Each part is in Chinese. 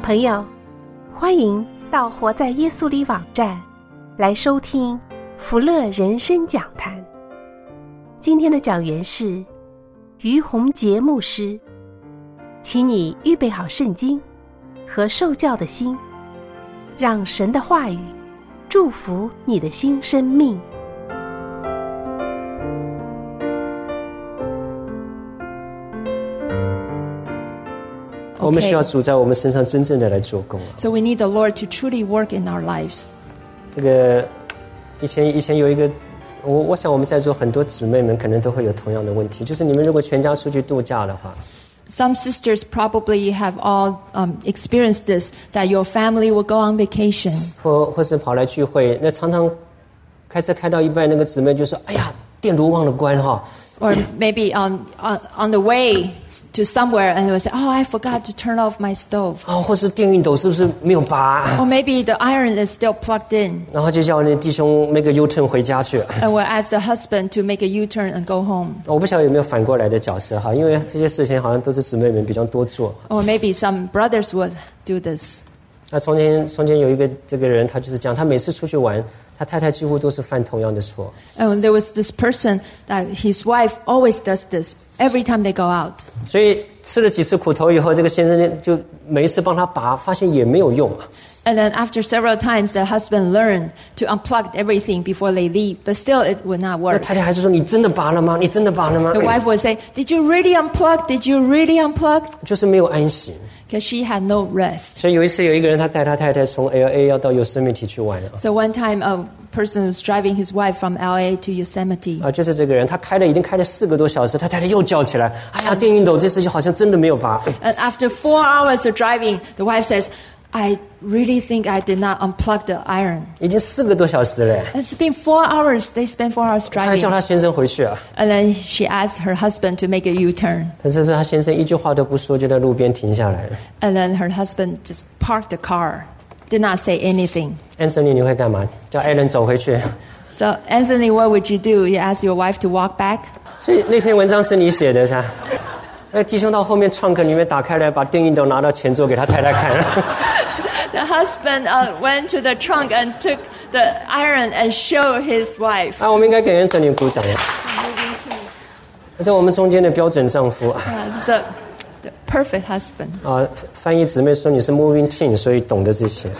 朋友，欢迎到活在耶稣里网站来收听福乐人生讲坛。今天的讲员是于洪杰牧师，请你预备好圣经和受教的心，让神的话语祝福你的新生命。 我们需要主在我们身上真正的来做工。 So we need the Lord to truly work in our lives. 这个以前有一个，我想我们在座很多姊妹们可能都会有同样的问题，就是你们如果全家出去度假的话。 Some sisters probably have all experienced this, that your family will go on vacation. 或是跑来聚会，那常常开车开到一半，那个姊妹就说：“哎呀，电炉忘了关哈。” Or maybe on the way to somewhere, and they will say, "Oh, I forgot to turn off my stove." 或是电熨斗是不是没有拔？ Or maybe the iron is still plugged in. 然后就叫那弟兄make a U-turn 回家去。 And we'll ask the husband to make a U-turn and go home. 我不晓得有没有反过来的角色哈，因为这些事情好像都是姊妹们比较多做。 Or maybe some brothers would do this. 那从前有一个这个人，他就是这样，他每次出去玩，他太太几乎都是犯同样的错。 And there was this person that his wife always does this every time they go out. 所以吃了几次苦头以后，这个先生就每一次帮他拔，发现也没有用。 And then after several times, the husband learned to unplug everything before they leave, but still it would not 那 work. 太太还是说：“你真的拔了吗？你真的拔了吗？” The wife would say, "Did you really unplug? Did you really unplug?" 就是没有安息。 Because she had no rest. 所以有一次有一个人，他带他太太从 LA 要到Yosemite去玩。 So one time, a person was driving his wife from LA to Yosemite. 就是这个人，他已经开了4个多小时，他太太又叫起来：“哎呀，电熨斗这次好像真的没有拔。” And after 4 hours of driving, the wife says, "I really think I did not unplug the iron." 已经4个多小时了。 It's been 4 hours. They spent 4 hours 他还叫 driving. 他先生回去啊。 And then she asked her husband to make a U-turn. 但是他先生一句话都不说，就在路边停下来。 And then her husband just parked the car, did not say anything. Anthony， 你会干嘛？叫艾伦走回去。 So, Anthony, what would you do? You ask your wife to walk back? 所以那篇文章是你写的，是吧？弟兄到后面trunk里面打开来，把电熨斗拿到前座给他太太看。 The husband went to the trunk and took the iron and showed his wife. 我们应该给 Anthony 鼓掌。这是我们中间的标准丈夫。 The perfect husband. 翻译姊妹说你是 moving teen， 所以懂得这些。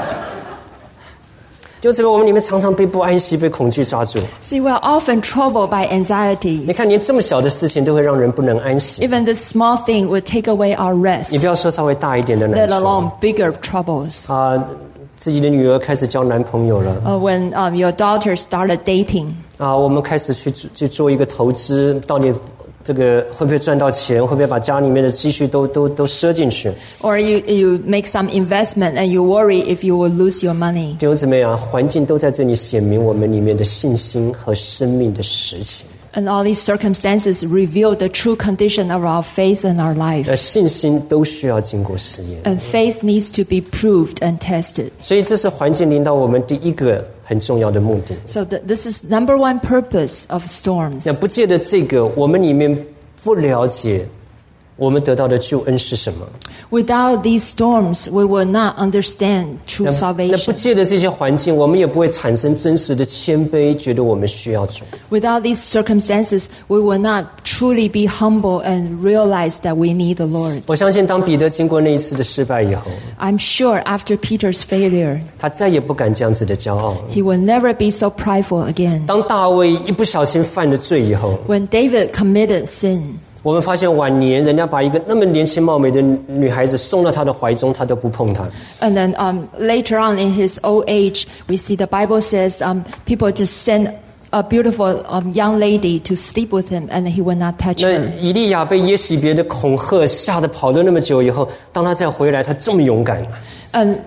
就这个我们里面常常被不安息、被恐惧抓住。 See, we are often troubled by 你 anxieties. 看，连这么小的事情都会让人不能安息。 Even this small thing would take away our 你 rest, 不要说稍微大一点的难 let 处。 alone bigger troubles. 自己的女儿开始交男朋友了。 When your daughter started dating. 我们开始去做一个投资，到底这个会不会赚到钱？会不会把家里面的积蓄都赊进去？ Or you make some investment and you worry if you will lose your money. 弟兄姊妹环境都在这里显明我们里面的信心和生命的实情。 And all these circumstances reveal the true condition of our faith and our life. 信心都需要经过试验。 And faith needs to be proved and tested. 所以这是环境领导我们第一个很重要的目的。 So this is number one purpose of storms. 那不借着这个，我们里面不了解我们得到的救恩是什么。 Without these storms, we will not understand true 那不 salvation. 借着这些环境，我们也不会产生真实的谦卑，觉得我们需要主。 Without these circumstances, we will not truly be humble and realize that we need the Lord. 我相信，当彼得经过那一次的失败以后， I'm sure after Peter's failure, 他再也不敢这样子的骄傲。 he will never be so prideful again. 当大卫一不小心犯了罪以后， When David committed sin, 我们发现晚年人家把一个那么年轻貌美的女孩子送到他的怀中，他都不碰她。 and then later on in his old age, we see the Bible says people just send a beautiful young lady to sleep with him, and he will not touch 那 her. 以利亚被耶洗别的恐吓吓得跑了那么久以后，当他再回来，他这么勇敢。 And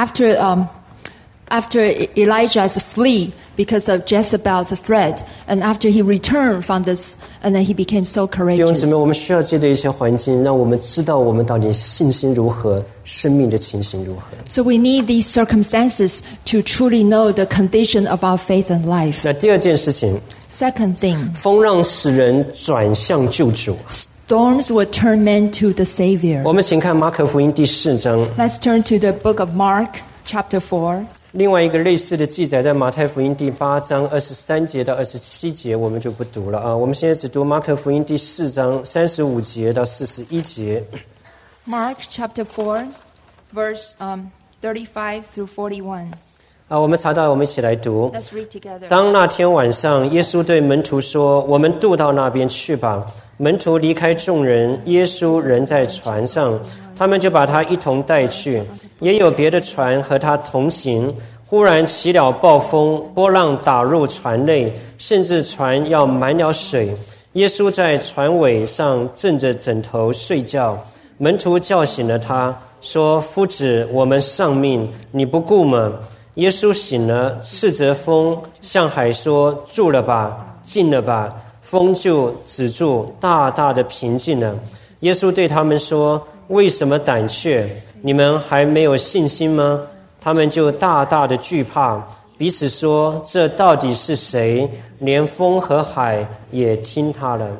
after Elijah's flee because of Jezebel's threat, and after he returned from this, and then he became so 弟兄 courageous. 姊妹，我们需要借着一些环境，让我们知道我们到底信心如何，生命的情形如何。 So we need these circumstances to truly know the condition of our faith and life. 那第二件事情， Second thing, 风让使人转向救主。 storms would turn men to the Savior. 我们请看马可福音第4章。 Let's turn to the book of Mark, chapter 4. 另外一个类似的记载在马太福音第8章23节到27节，我们就不读了啊。我们现在只读马可福音第4章35节到41节。 Mark chapter 4, verse 35 through 41. 我们查到，我们一起来读。 Let's read together. 当那天晚上，耶稣对门徒说：“我们渡到那边去吧。”门徒离开众人，耶稣人在船上，他们就把他一同带去。也有别的船和他同行。忽然起了暴风，波浪打入船内，甚至船要满了水。耶稣在船尾上枕着枕头睡觉。门徒叫醒了他，说：“夫子，我们丧命，你不顾吗？”耶稣醒了，斥责风，向海说：“住了吧，静了吧。”风就止住，大大的平静了。耶稣对他们说：“为什么胆怯？你们还没有信心吗？”他们就大大的惧怕，彼此说：“这到底是谁？连风和海也听他了。”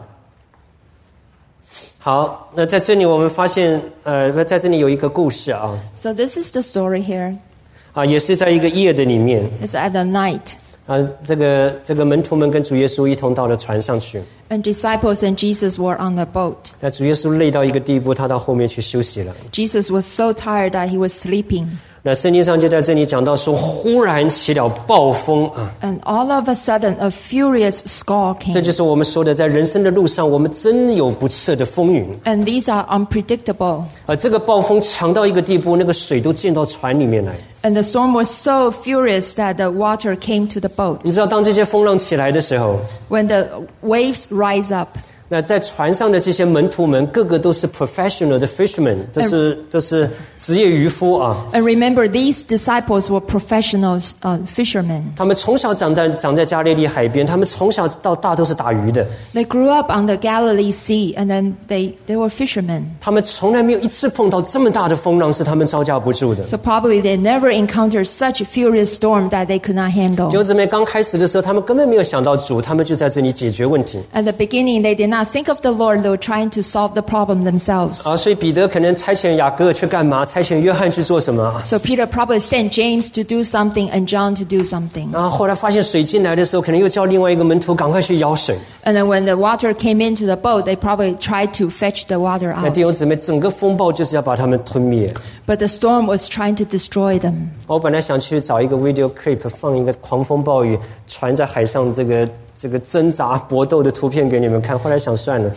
好，那在这里我们发现，在这里有一个故事啊。 So this is the story here. 也是在一个夜的里面。 It's at the night. 这个门徒们跟主耶稣一同到了船上去。 And disciples and Jesus were on the boat. 那主耶稣累到一个地步，他到后面去休息了。 Jesus was so tired that he was sleeping. 那圣经上就在这里讲到说，忽然起了暴风啊！ And all of a sudden, a furious squall 这 came. 就是我们说的，在人生的路上，我们真有不测的风云。 And these are unpredictable. 这个暴风强到一个地步，那个水都溅到船里面来。 And the storm was so furious that the water came to the boat. 你知道，当这些风浪起来的时候， When the waves rise up, 那在船上的这些门徒们，个个都是 professional 的 fishermen， 都是职业渔夫啊。 and remember, these disciples were professional fishermen. 他们从小长在加利利海边，他们从小到大都是打鱼的。 They grew up on the Galilee Sea, and then they were fishermen. 他们从来没有一次碰到这么大的风浪是他们招架不住的。 So probably they never encountered such a furious storm that they could not 弟 handle. 兄姊妹，刚开始的时候，他们根本没有想到主，他们就在这里解决问题。 At the beginning, they did not think of the Lord. They were trying to solve the problem themselves. 所以彼得可能差遣雅各去干嘛？差遣约翰去做什么？ So Peter probably sent James to do something and John to do something. 然后后来发现水进来的时候，可能又叫另外一个门徒赶快去舀水。 And then when the water came into the boat, they probably tried to fetch the water 那 out. 弟兄姊妹，整个风暴就是要把他们吞灭。 But the storm was trying to destroy them. 我本来想去找一个 video clip 放一个狂风暴雨船在海上这个挣扎搏斗的图片给你们看，后来想算了。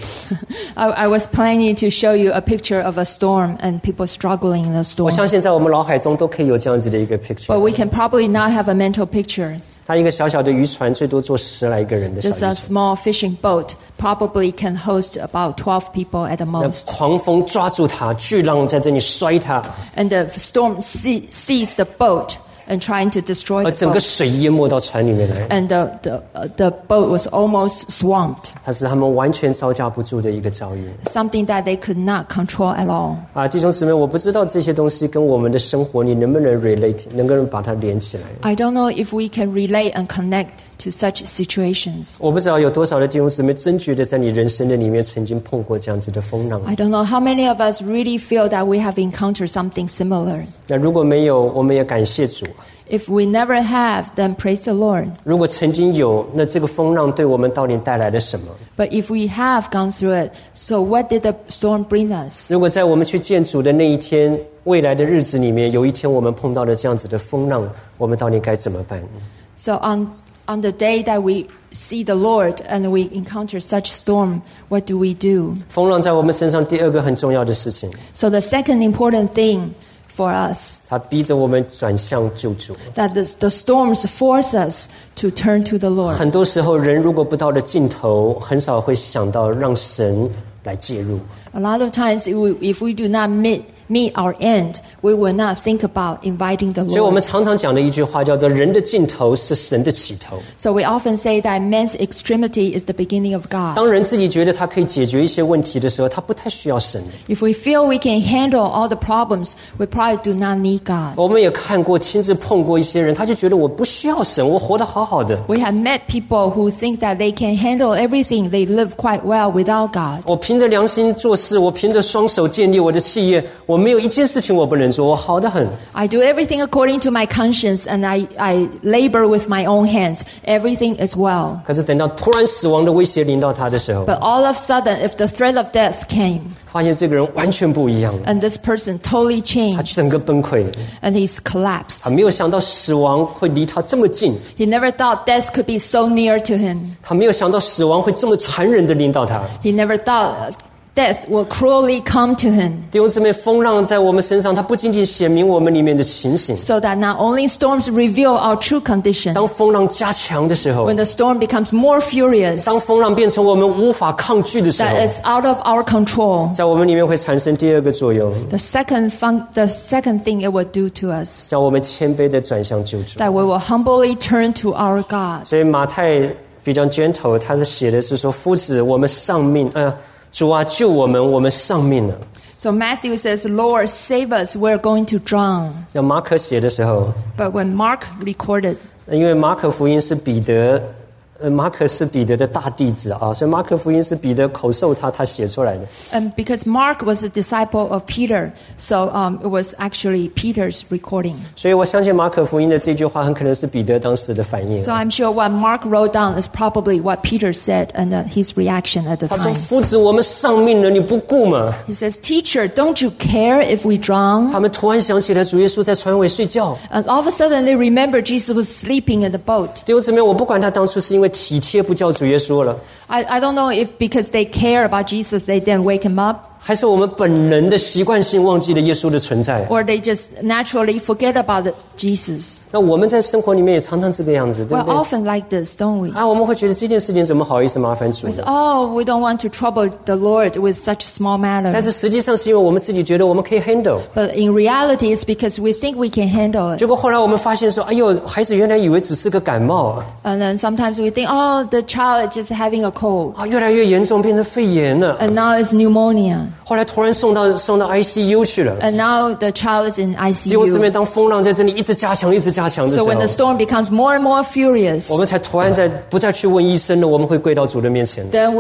I was planning to show you a picture of a storm and people struggling in the 我 storm. 相信在我们脑海中都可以有这样子的一个 But picture。 we can probably not have a mental picture. 它一个小小的渔船最多坐10来个人的小渔 Just a 船。 small fishing boat probably can host about 12 people at the 那 most. 狂风抓住它，巨浪在这里摔它， And the storm seized the boat and trying to destroy 而 the 整个 boat. 水淹没到船里面来， And the boat was almost swamped, 它是他们完全招架不住的一个遭遇。 something that they could not control at all. 弟兄姊妹，我不知道这些东西跟我们的生活，你能不能 relate， 能不能把它连起来？ I don't know if we can relate and connect to such situations. 我不知道有多少的弟兄姊妹真觉得在你人生的里面曾经碰过这样子的风浪。 I don't know how many of us really feel that we have encountered something similar. 那如果没有，我们也感谢主。 If we never have, then praise the Lord. 如果曾经有，那这个风浪对我们到底带来了什么？ But if we have gone through it, so what did the storm bring us? 如果在我们去见主的那一天，未来的日子里面，有一天我们碰到了这样子的风浪，我们到底该怎么办？ So on the day that we see the Lord and we encounter such storm, what do we do? 风浪在我们身上第二个很重要的事情， So the second important thing for us, 它逼着我们转向救主。 that the storms force us to turn to the Lord. 很多时候，人如果不到了尽头，很少会想到让神来介入。 A lot of times, if we do not meet our end, we will not think about inviting the 所以我们 Lord. 常常讲的一句话叫做人的尽头是神的起头。 So we often say that man's extremity is the beginning of God. 当人自己觉得他可以解决一些问题的时候，他不太需要神。 If we feel we can handle all the problems, we probably do not need God. 我们也看过亲自碰过一些人，他就觉得我不需要神，我活得好好的。 We have met people who think that they can handle everything. They live quite well without God. 我凭着良心做事，我凭着双手建立我的企业，我没有一件事情我不能做，我好得很。 I do everything according to my conscience, and I labor with my own hands. Everything is well. 可是等到突然死亡的威胁临到他的时候， But all of a sudden, if the threat of death came, 发现这个人完全不一样了， and this person totally 他 changed, 整个崩溃， and he's collapsed. 他没有想到死亡会离他这么近， He never thought death could be so near to him. 他没有想到死亡会这么残忍的临到他。 He never thought death will cruelly come to him. 弟兄姊妹，风浪在我们身上，它不仅仅显明我们里面的情形。 So that not only storms reveal our true condition, 当风浪加强的时候， when the storm becomes more furious, 当风浪变成我们无法抗拒的时候， that is out of our control, 在我们里面会产生第二个作用， the second thing it will do to us, 叫我们谦卑的转向救主。 that we will humbly turn to our God. 所以马太比较 gentle， 他是写的是说：“夫子，我们丧命，主啊，救我们，我们丧命了。” So Matthew says, Lord, save us, we're going to drown. 那马可写的时候， But when Mark recorded, 因为马可福音是彼得。马可是彼得的大弟子啊，所以马可福音是彼得口授他写出来的。 and because Mark was a disciple of Peter, so it was actually Peter's recording. 所以我相信马可福音的这句话很可能是彼得当时的反应。 So I'm sure what Mark wrote down is probably what Peter said and his reaction at the 他说：“ time. 夫子，我们丧命了，你不顾吗 He says, Teacher, don't you care if we？” drown? 他们突然想起来，主耶稣在船尾睡觉。 And all of a sudden they remember Jesus was sleeping in the boat. 弟兄姊妹，我不管他当初是因为体贴不叫主耶稣了， I don't know if because they care about Jesus they didn't wake him up, 还是我们本能的习惯性忘记了耶稣的存在。 or they just naturally forget about Jesus. 那我们在生活里面也常常这个样子，对 We're 不对？ often like this, don't we? 我们会觉得这件事情怎么好意思麻烦主 We say, 呢？ oh, we don't want to trouble the Lord with such small 但 matters. 是实际上是因为我们自己觉得我们可以 handle， But in reality, it's because we think we can handle it. 结果后来我们发现说，哎呦，孩子原来以为只是个感冒啊， And then sometimes we think, oh, the child is just having a cold. 越来越严重，变成肺炎了。 And now it's pneumonia. 后来突然送到 ICU 去了。 And now the child is in 弟兄姊妹， ICU. 当风浪在这里一直加强的时 So 候 when，the storm becomes more and more furious, 我们才突然不再去问医生了，我们会跪到主的面前。 then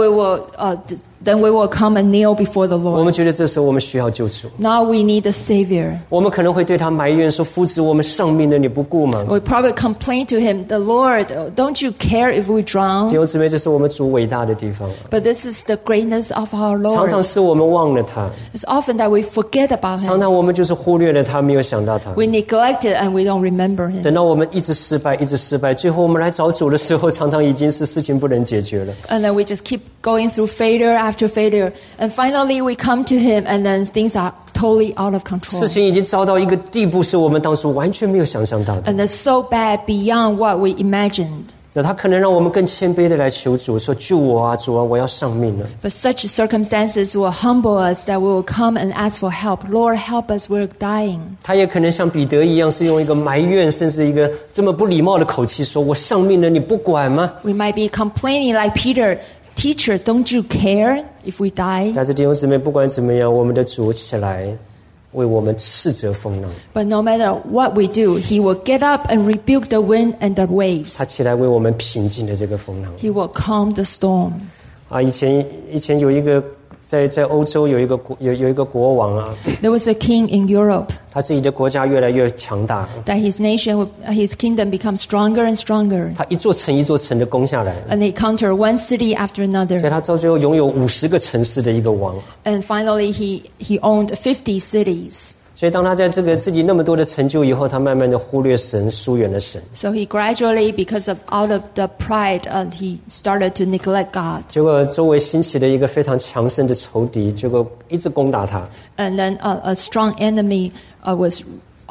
we will come and kneel before the 我 Lord. 们觉得这时候我们需要救主， Now we need a Savior. 我们可能会对他埋怨说：“夫子，我们丧命了，你不顾吗 We probably complain to him, the Lord, don't you care if we？” 弟 drown? 兄姊妹，这是我们主伟大的地方， But this is the greatness of our 常常 Lord. 是我们忘了他， It's often that we forget about 常 him. 常我们就是忽略了他，没有想到他。 We neglect it and we don't remember him. 等到我们一直失败，最后我们来找主的时候，常常已经是事情不能解决了。 And then we just keep going through failure after failure. And finally we come to him and then things are totally out of control. 事情已经糟到一个地步，是我们当初完全没有想象到的。 And it's so bad beyond what we imagined. 那他可能让我们更谦卑的来求主，说：“救我啊，主啊，我要丧命了。” But such circumstances will humble us that we will come and ask for help. Lord, help us, we're dying. 他也可能像彼得一样，是用一个埋怨，甚至一个这么不礼貌的口气说：“我丧命了，你不管吗 We might be complaining like Peter, Teacher, don't you care if we？” die? 但是弟兄姊妹，不管怎么样，我们的主起来为我们斥责风浪， But no matter what we do, he will get up and rebuke the wind and the waves. 他起来为我们平静的这个风浪。 He will calm the storm. 以前有一个在欧洲有一个国王啊， There was a king in Europe 他自己的国家越来越强大， that his kingdom becomes stronger and stronger. 他一座城一座城的攻下来， And he conquered one city after 所以 another. 他到最后拥有50个城市的一个王。 And finally he owned 50 cities. 所以当他在这个自己那么多的成就以后，他慢慢的忽略神，疏远了神。 So he gradually, because of out of the pride, he started to neglect God. 结果周围兴起了一个非常强盛的仇敌，结果一直攻打他。 And then a strong enemy was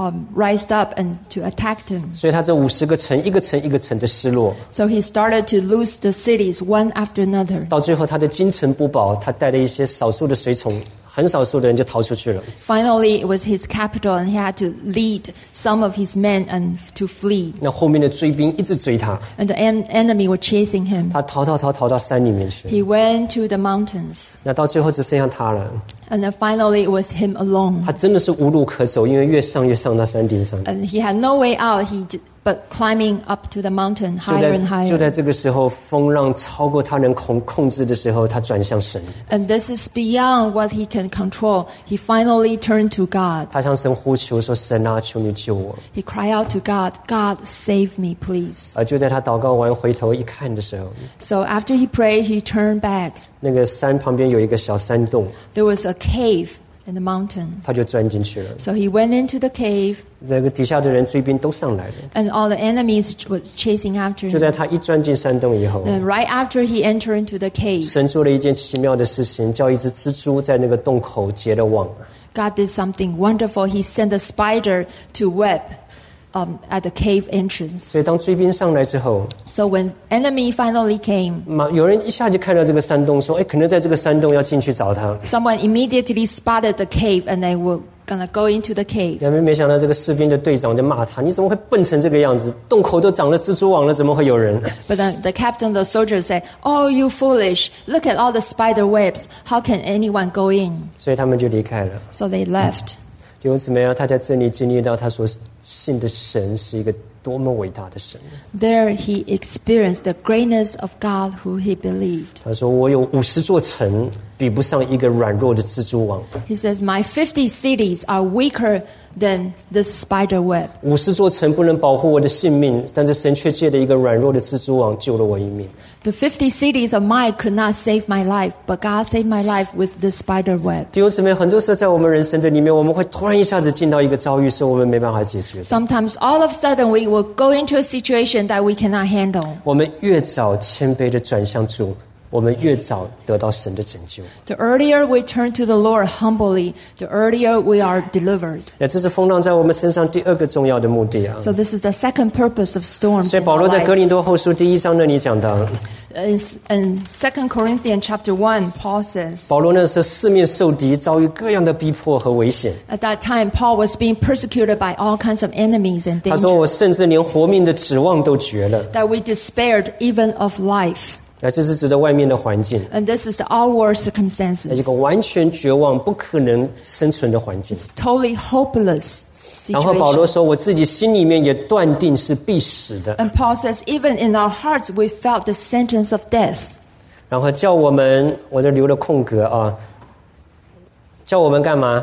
rised up and to attack him. 所以他这50个城，一个城一个城的失落， So he started to lose the cities one after another. 到最后他的京城不保，他带了一些少数的随从， 很少数的人就逃出去了。 Finally, it was his capital, and he had to lead some of his men and to flee. 那后面的追兵一直追他， And the enemy were chasing him. 他逃到山里面去。 He went to the mountains. 那到最后只剩下他了， And then finally, it was him alone. 他真的是无路可走，因为越上到山顶上。 And he had no way out. But climbing up to the mountain higher and 就 higher. 在这个时候，风浪超过他能控制的时候，他转向神， And this is beyond what he can control. He finally turned to God. 他向神呼求说：“神啊，求你救我。” He cried out to God, God, save me, please. 而就在他祷告完回头一看的时候， So after he prayed, he turned back. 那个山旁边有一个小山洞， There was a cave in the mountain. 他就钻进去了。 So he went into the cave, 那个底下的人追兵都上来了。 and all the enemies was chasing after 就 him. 在他一钻进山洞以后， Then right after he entered into the cave, 神做了一件奇妙的事情，叫一只蜘蛛在那个洞口结了网。 God did something wonderful. He sent a spider to web at the cave entrance. 所以当追兵上来之后， So when enemy finally came, 有人一下就看到这个山洞，说：“哎，可能在这个山洞要进去找他。” someone immediately spotted the cave, and they were gonna go into the cave. 然后没想到这个士兵的队长就骂他：“你怎么会笨成这个样子？洞口都长了蜘蛛网了，怎么会有人？” But then the captain of the soldiers said, "Oh, you foolish! Look at all the spider webs. How can anyone go in?" 所以他们就离开了。 So they left. 弟兄姊妹啊，他在这里经历到他所信的神是一个多么伟大的神。 There he experienced the greatness of God who he believed. 他说：“我有50座城，比不上一个软弱的蜘蛛网。 He says, "My 50 cities are weaker than this spider web. 50座城不能保护我的性命，但是神却借了一个软弱的蜘蛛网救了我一命。” The 50 cities of mine could not save my life, but God saved my life with the spider web. 弟兄姊妹，很多时候在我们人生的里面，我们会突然一下子进到一个遭遇，是我们没办法解决的。 Sometimes all of a sudden we will go into a situation that we cannot handle. 我们越早谦卑的转向主，我们越早得到神的拯救。 The earlier we turn to the Lord humbly, the earlier we are delivered. 那这是风浪在我们身上第二个重要的目的啊。 So this is the second purpose of storms 所以 in 保 our 罗在哥林 lives. 多后书第1章那里讲到， In 2 Corinthians chapter 1, Paul says, 保罗那时候四面受敌，遭遇各样的逼迫和危险。 at that time Paul was being persecuted by all kinds of enemies and 他说：“ dangers, 我甚至连活命的指望都绝了。 that we despaired even of life. ” 那这是指的外面的环境， And this is the outward 那一 circumstances. 个完全绝望、不可能生存的环境。 It's totally hopeless 然后保罗 situation. 说：“我自己心里面也断定是必死的。 And Paul says, even in our hearts, we felt the sentence of death. ” 然后叫我们，我这留了空格啊，叫我们干嘛？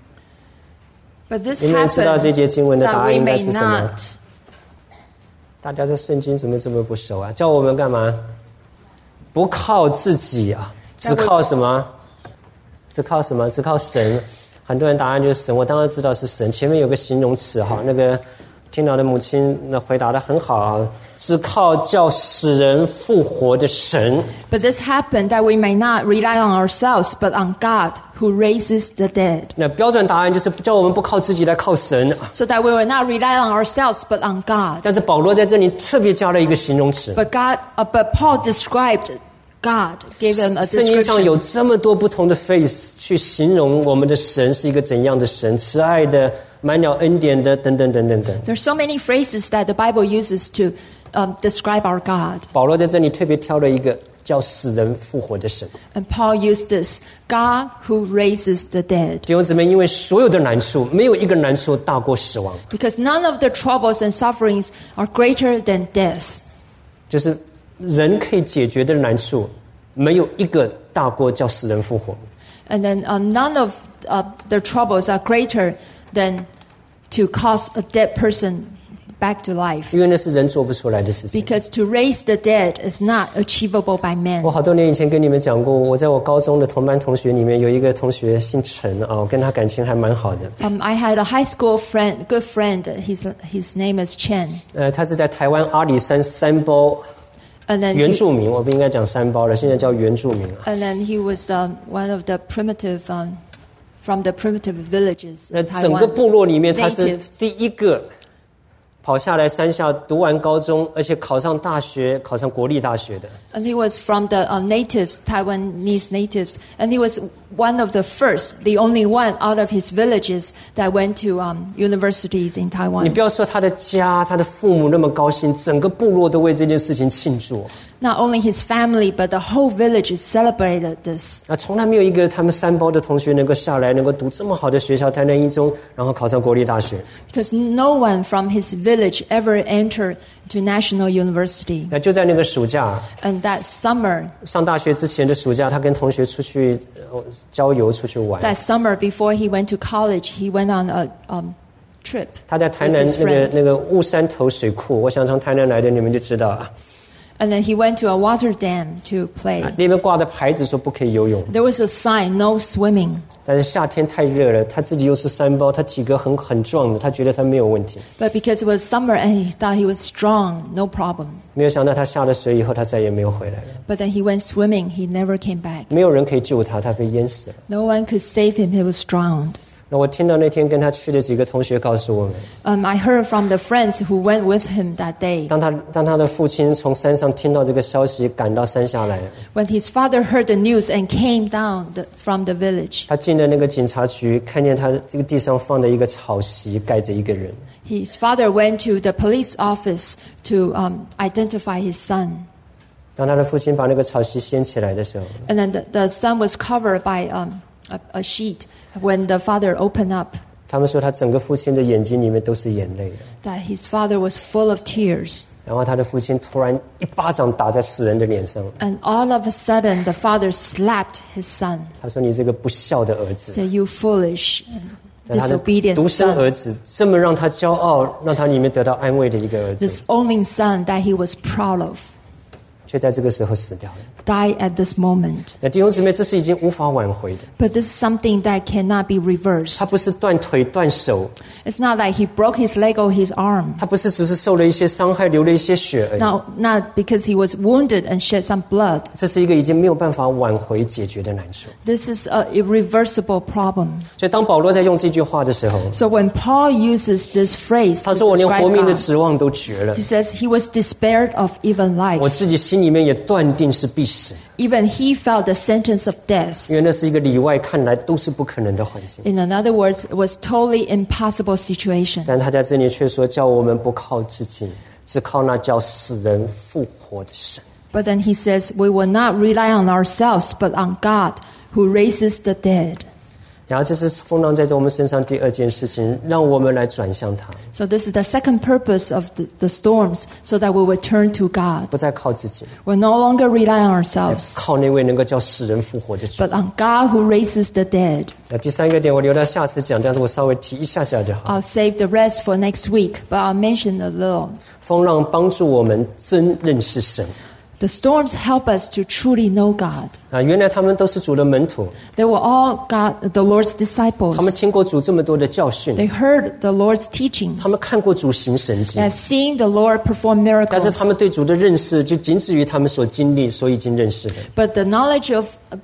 But this 你们知道这 happened 节经文的答 that 案 we 应该 may 是什么？ not. 大家这圣经怎么这么不熟啊？叫我们干嘛？不靠自己啊，只靠什么？只靠什么？只靠神。很多人答案就是神，我当然知道是神。前面有个形容词哈，那个听到的母亲那回答的很好啊，只靠叫使人复活的神。 But this happened that we may not rely on ourselves, but on God who raises the dead. 那标准答案就是叫我们不靠自己来靠神。 So that we will not rely on ourselves, but on God. 但是保罗在这里特别加了一个形容词。 But Paul described God, gave him a 圣经上 description. 有这么多不同的 phrase 去形容我们的神是一个怎样的神，慈爱的、满了恩典的，等等等等等。 There's so many phrases that the Bible uses to describe our God. 保罗在这里特别挑了一个叫使人复活的神。 And Paul used this, God who raises the dead. 弟兄姊妹，因为所有的难处，没有一个难处大过死亡， Because none of the troubles and sufferings are greater than death. 就是人可以解决的难处，没有一个大过叫使人复活。 And then none of the troubles are greater than to cause a dead person back to life. 因为那是人做不出来的事情。 Because to raise the dead is not achievable by 我 man. 好多年以前跟你们讲过，我在我高中的同班同学里面有一个同学姓陈啊，我跟他感情还蛮好的。 I had a high school friend, good friend. His name is Chen. 他是在台湾阿里山山包 And then 原 he, 住民，我不应该讲山包了，现在叫原住民。 and then he was one of the primitive, from the primitive villages 那 in 整个 Taiwan. 部落里面，他是 Native. 第一个跑下来山下读完高中，而且考上大学，考上国立大学的。 And he was from the natives, Taiwanese natives. And he was one of the first, the only one out of his villages that went to universities in 你 Taiwan. 不要说他的家，他的父母那么高兴，整个部落都为这件事情庆祝。 Not only his family, but the whole village celebrated this. 那从来没有一个他们三胞的同学能够下来，能够读这么好的学校，台南一中，然后考上国立大学。 Because no one from his village ever entered to national university. 那就在那个暑假， And that summer, 上大学之前的暑假，他跟同学出去郊游，出去玩。 that summer before he went to college, he went on a trip. 他在台南 with his friend. 那个雾山头水库，我想从台南来的你们就知道啊， And then he went to a water dam to play. 那边挂的牌子说不可以游泳。 There was a sign, no swimming. 但是夏天太热了，他自己又是三胞，他体格很壮的，他觉得他没有问题。 But because it was summer and he thought he was strong, no problem. 没有想到他下了水以后，他再也没有回来了。 But then he went swimming, he never came back. 没有人可以救他，他被淹死了。 No one could save him, he was drowned. 那我听到那天跟他去的几个同学告诉我们， I heard from the friends who went with him that day. 当他的父亲从山上听到这个消息，赶到山下来， When his father heard the news and came down from the village, 他进了那个警察局，看见他这个地上放的一个草席，盖着一个人。 his father went to the police office to identify his son. 当他的父亲把那个草席掀起来的时候， And then the son was covered by a sheet. When the father opened up, 他们说他整个父亲的眼睛里面都是眼泪的。 that his father was full of tears. 然后他的父亲突然一巴掌打在死人的脸上， And all of a sudden, the father slapped his son. 他说：“你这个不孝的儿子。” Say, you foolish, 但他的 disobedient 独生儿 son. 子，这么让他骄傲，让他里面得到安慰的一个儿子， This only son that he was proud of 却在这个时候死掉了。 died at this moment. 那弟兄姊妹，这是已经无法挽回的。 But this is something that cannot be reversed. 他不是断腿断手， It's not like he broke his leg or his arm. 他不是只是受了一些伤害，流了一些血而已。 Not because he was wounded and shed some blood. 这是一个已经没有办法挽回解决的难处。 This is an irreversible problem. 所以当保罗在用这句话的时候， So when Paul uses this phrase 他 to 说：“我连活 describe 命的 God, 指望都绝了 he，says he was despaired of even 我 life. 自己心里面也断定是必死， Even he felt the sentence of death. 因为那是一个里外看来都是不可能的环境。 In other words, it was totally impossible situation. 但他在这里却说：叫我们不靠自己，只靠那叫死人复活的神。” But then he says, we will not rely on ourselves, but on God who raises the dead. 然后这是风浪在我们身上第二件事情，让我们来转向他， So this is the second purpose of the storms, so that we will turn to God. 不再靠自己， We'll no longer rely on ourselves, 靠那位能够叫死人复活的主。 but on God who raises the dead. 那第三个点我留到下次讲，但是我稍微提一下下就好。 I'll save the rest for next week, but I'll mention a little. 风浪帮助我们真认识神 The storms help us to truly know God. 啊！原来他们都是主的门徒， They were all the Lord's disciples. 他们听过主这么多的教训， They heard the Lord's teachings. 他们看过主行神迹 They，have seen the Lord perform 但是 miracles. 他们对主的认识就仅止于他们所经历、所已经认识的。 But their knowledge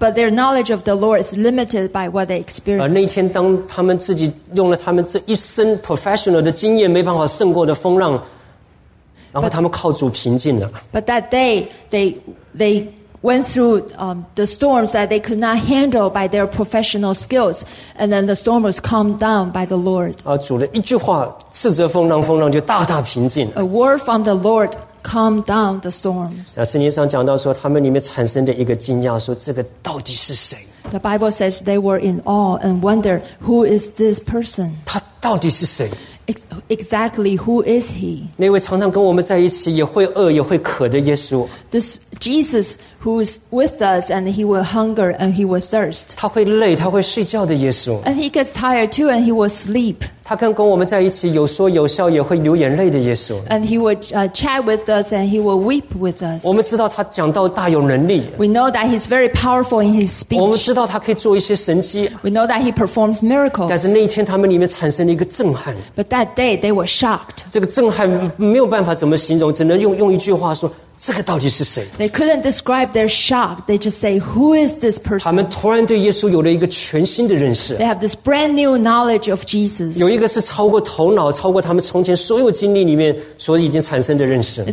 of the Lord is limited by what they 而那一 experienced. 天，当他们自己用了他们这一生 professional 的经验没办法胜过的风浪，然后他们靠主平静了。 But that day, they went through the storms that they could not handle by their professional skills, and then the storm was calmed down by the Lord. 主的一句话斥责风浪，风浪就大大平静。 A word from the Lord calmed down the storms. 圣经上讲到说，他们里面产生的一个惊讶，说这个到底是谁？ The Bible says they were in awe and wonder, who is this person? 他到底是谁？ Exactly who is he? 那位常常跟我们在一起，也会饿也会渴的耶稣， This Jesus who is with us, and he will hunger and he will thirst. 他会累，他会睡觉的耶稣， And he gets tired too, and he will sleep. 他跟我们在一起有说有笑，也会流眼泪的耶稣。 And he would chat with us, and he will weep with us. 我们知道他讲道大有能力， We know that he's very powerful in his 我们 speech. 知道他可以做一些神迹， We know that he performs 但 miracles. 是那一天他们里面产生了一个震撼， But that day they were shocked. 这个震撼没有办法怎么形容，只能用一句话说：这个到底是谁？ They couldn't describe arrive, they're shocked. They just say, "Who is this 他们 person?" 突然对耶稣有了一个全新的认识， They have this brand new knowledge of Jesus. 有一个是超过头脑、超过他们从前所有经历里面所已经产生的认识。 It's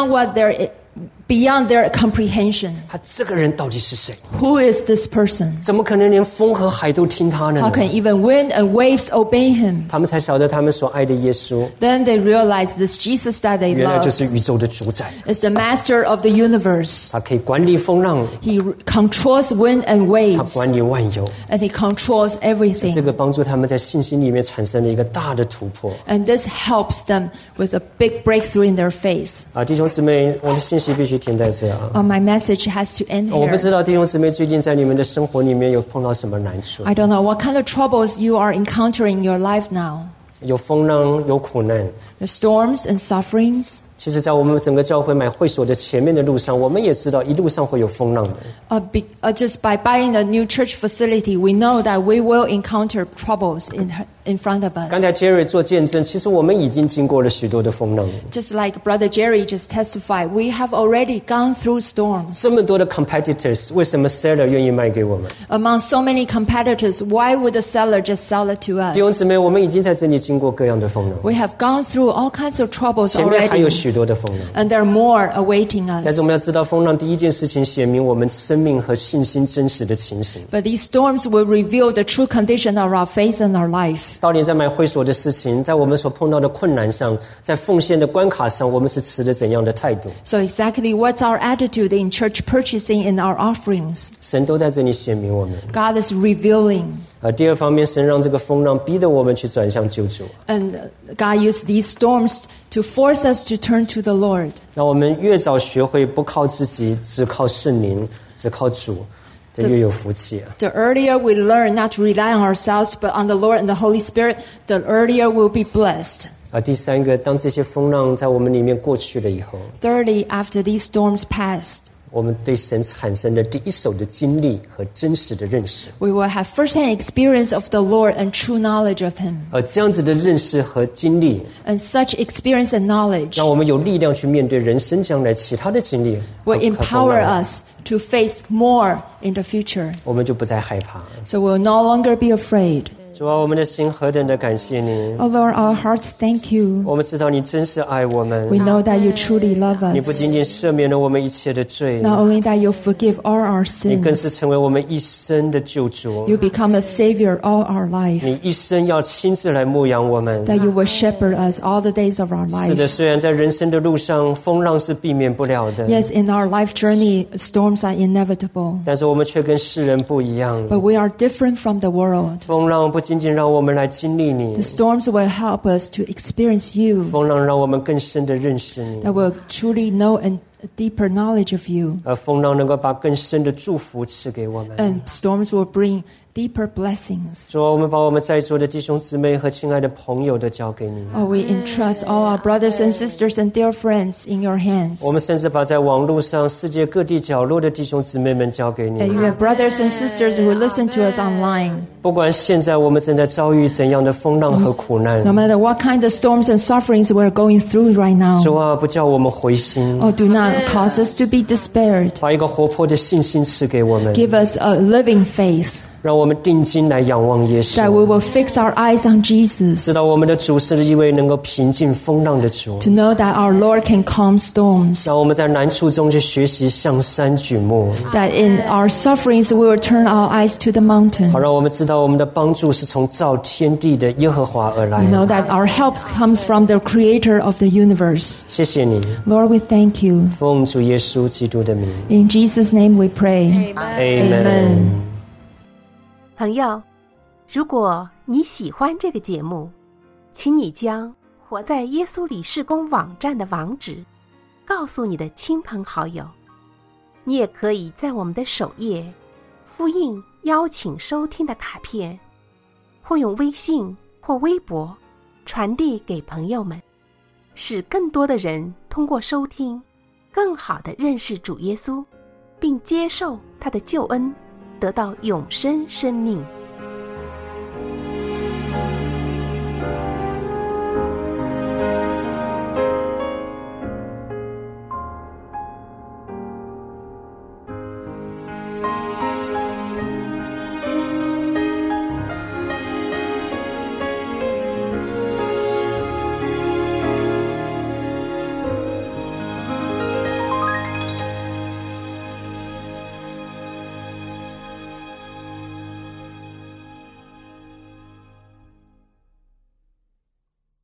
beyond their comprehension. 他这个人到底是谁？ Who is this person? 怎么可能连风和海都听他呢 How can even wind and waves obey him? 他们才晓得他们所爱的耶稣 Then they realize this Jesus that they 原来就 love 是宇宙的主宰， is the master of the universe. 他可以管理风浪， He controls wind and 他 waves, 管理万有。 and he controls 这 everything. 个帮助他们在信心里面产生了一个大的突破。 And this helps them with a big breakthrough in their faith. 弟兄姊妹，我的信息必须停在这啊。 My message has to end 我不 here. 知道弟兄姊妹最近在你们的生活里面有碰到什么难处， I don't know what kind of troubles you are encountering in your life now. 有风浪，有苦难。 The storms and sufferings. 其实在我们整个教会买会所的前面的路上，我们也知道一路上会有风浪的。 Just by buying a new church facility, we know that we will encounter troubles in front of 刚才 us. Jerry 做见证，其实我们已经经过了许多的风浪， Just like Brother Jerry just testified, we have already gone through storms. 这么多的 competitors， 为什么 seller 愿意卖给我们？ Among so many competitors, why would the seller just sell it to 弟兄 us? 姊妹，我们已经在这里经过各样的风浪， We have gone through all kinds of troubles 前面还有 already, 许多的风浪。 and there are more awaiting 但是 us. 我们要知道，风浪第一件事情显明我们生命和信心真实的情形。 But these storms will reveal the true condition of our faith and our life. 到底在买会所的事情，在我们所碰到的困难上，在奉献的关卡上，我们是持着怎样的态度？ So exactly what's our attitude in church purchasing and our offerings? 神都在这里显明我们。 God is revealing. 第二方面，神让这个风浪逼得我们去转向救主。 And God used these storms to force us to turn to the Lord. 让我们越早学会不靠自己，只靠圣灵，只靠主，这越有福气啊！ The earlier we learn not to rely on ourselves, but on the Lord and the Holy Spirit, the earlier we'll be blessed. 第三个，当这些风浪在我们里面过去了以后， Thirdly, after these storms passed, 我们对神产生的第一手的经历和真实的认识。 we will have first-hand experience of the Lord and true knowledge of Him. 这样子的认识和经历， And such experience and knowledge 让我们有力量去面对人生将来其他的经历和 will 和风 empower 浪 us to face more in the future. 我们就不再害怕。 So we'll no longer be afraid. 主啊，我们的心何等的感谢你！ Oh Lord, our hearts thank you. 我们知道你真是爱我们， We know that you truly love 你不 us. 仅仅赦免了我们一切的罪， Not only that you forgive all our 你更是 sins, 成为我们一生的救主。 you become a savior all our life. 你一生要亲自来牧养我们。 That you will shepherd us all the days of our 是的， life. 虽然在人生的路上风浪是避免不了的， Yes, in our life journey, storms are inevitable. 但是我们却跟世人不一样。 But we are different from the world. 风浪不仅仅让我们来经历你 The，storms will help us to experience you. 风浪让我们更深的认识你， That will truly know and a deeper knowledge of you. 而风浪能够把更深的祝福赐给我们。 And storms will bring deeper blessings. 主啊，我们把我们在座的弟兄姊妹和亲爱的朋友都交给你。 We entrust all our brothers and sisters and dear friends in your hands. 我们甚至把在网络上世界各地角落的弟兄姊妹们交给 And 你。 you have brothers and sisters who listen to us online. 不管现在我们正在遭遇怎样的风浪和苦难， No matter what kind of storms and sufferings we're going through right now. 主啊，不叫我们灰心， Do not cause us to be despaired. 把一个活泼的信心赐给我们， Give us a living faith 让我们定睛来仰望耶 that we 稣， will fix our eyes on Jesus. 知道我们的主是一位能够平静风浪的主， To know that our Lord can calm storms. 让我们在难处中去学习向山举目， That in our sufferings we will turn our eyes to the mountain. 好让我们知道我们的帮助是从造天地的耶和华而来 We。know that our help comes from the Creator of the universe. 谢谢你， Lord, we thank you. 奉主耶稣基督的名 In Jesus' name we pray. ，Amen。 朋友，如果你喜欢这个节目，请你将活在耶稣里事工网站的网址告诉你的亲朋好友。你也可以在我们的首页复印邀请收听的卡片，或用微信或微博传递给朋友们，使更多的人通过收听更好地认识主耶稣，并接受他的救恩，得到永生生命。